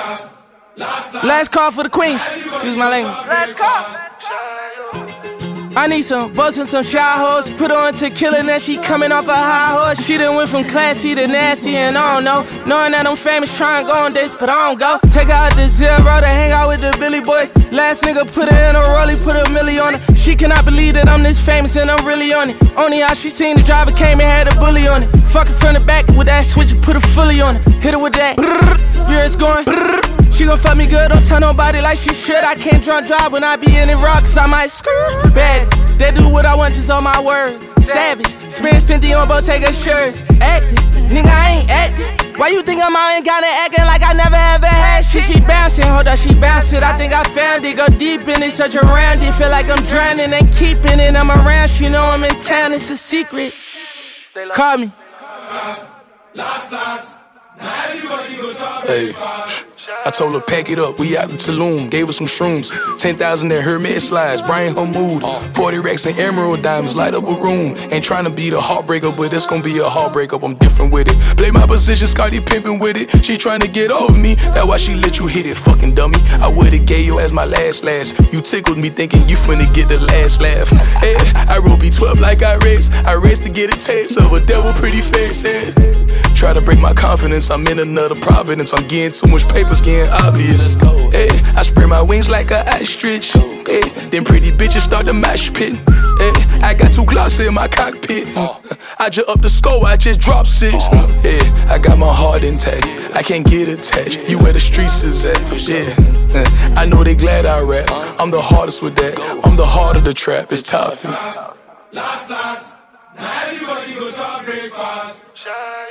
Last call for the queens. Excuse my language. Last call. I need some buzz and some shy hoes. Put her on tequila and then she coming off a high horse. She done went from classy to nasty and I don't know. Knowing that I'm famous, trying to go on dates, but I don't go. Take her out to Zero to hang out with the Billy Boys. Last nigga put her in a rollie, put a milli on her. She cannot believe that I'm this famous and I'm really on it. Only how she seen the driver came and had a bully on it. Fuck it from the back with that switch and put a fully on it. Hit her with that. Yeah, it's going. She gon' fuck me good, don't tell nobody like she should. I can't drunk drive when I be in it raw, cause I might skirt. Bad, they do what I want just on my word. Savage, spend 50 on Bottega shirts. Acting, nigga, I ain't acting. Why you think I'm out and got it acting like I never ever had shit? She bouncing, hold up, she bouncing. I think I found it, go deep in it, such around it. Feel like I'm drowning and keeping it. I'm around, she know I'm in town, it's a secret. Call me. Last. Now everybody go talk hey. I told her pack it up, we out in Tulum, gave her some shrooms, 10,000 that Hermes slides, brighten her mood, 40 racks and emerald diamonds, light up a room. Ain't tryna be the heartbreaker, but it's gon' be a heartbreaker, I'm different with it. Play my position, Scotty pimpin' with it. She tryna get over me, that's why she let you hit it, fucking dummy. I would've gave you as my last. You tickled me thinking you finna get the last laugh. Hey, I roll B12 like I race to get a taste of a devil pretty face. Hey. Try to break my confidence, I'm in another providence. I'm getting too much papers, getting obvious. Hey, I spread my wings like an ostrich. Hey, then pretty bitches start to mash pit. Hey, I got 2 Glocks in my cockpit. I just up the score, I just dropped 6. Hey, I got my heart intact, I can't get attached. You where the streets is at, yeah. I know they glad I rap, I'm the hardest with that. I'm the heart of the trap, it's tough. Last. Now everybody go talk breakfast.